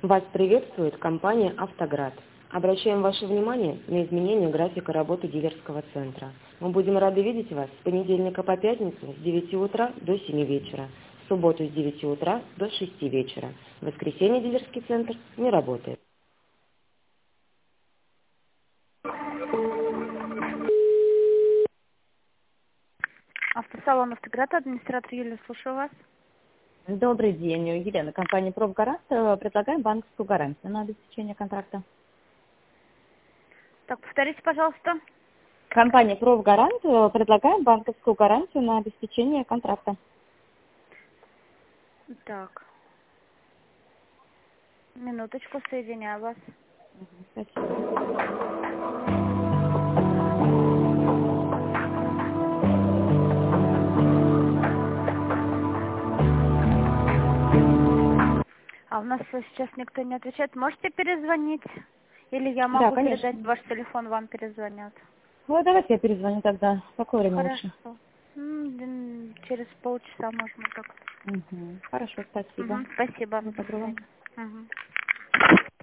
Вас приветствует компания «Автоград». Обращаем ваше внимание на изменение графика работы дилерского центра. Мы будем рады видеть вас с понедельника по пятницу с 9 утра до 7 вечера, в субботу с 9 утра до 6 вечера. В воскресенье дилерский центр не работает. Автосалон «Автоград», администратор Юлия, слушаю вас. Добрый день, Елена. Компания «Профгарант». Предлагаем банковскую гарантию на обеспечение контракта. Так, повторите, пожалуйста. Компания «Профгарант». Предлагаем банковскую гарантию на обеспечение контракта. Так, минуточку, соединяю вас. Спасибо. А у нас сейчас никто не отвечает. Можете перезвонить? Или я Да, могу конечно. передать ваш телефон, вам перезвонят? Ну, давайте я перезвоню тогда. В какое время лучше? Хорошо. Через полчаса можно так. Хорошо, спасибо. Спасибо. Всего До доброго. свидания.